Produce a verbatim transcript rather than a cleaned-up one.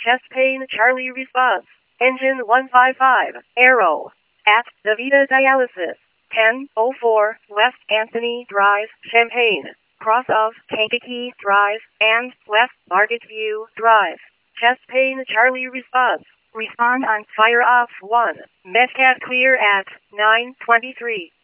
Chest pain Charlie response. Engine one five five. Arrow. At Davita Dialysis. ten oh four West Anthony Drive, Champaign. Cross of Kankakee Drive and West Market View Drive. Chest pain Charlie response. Respond on fire off one. Metcat clear at nine twenty-three.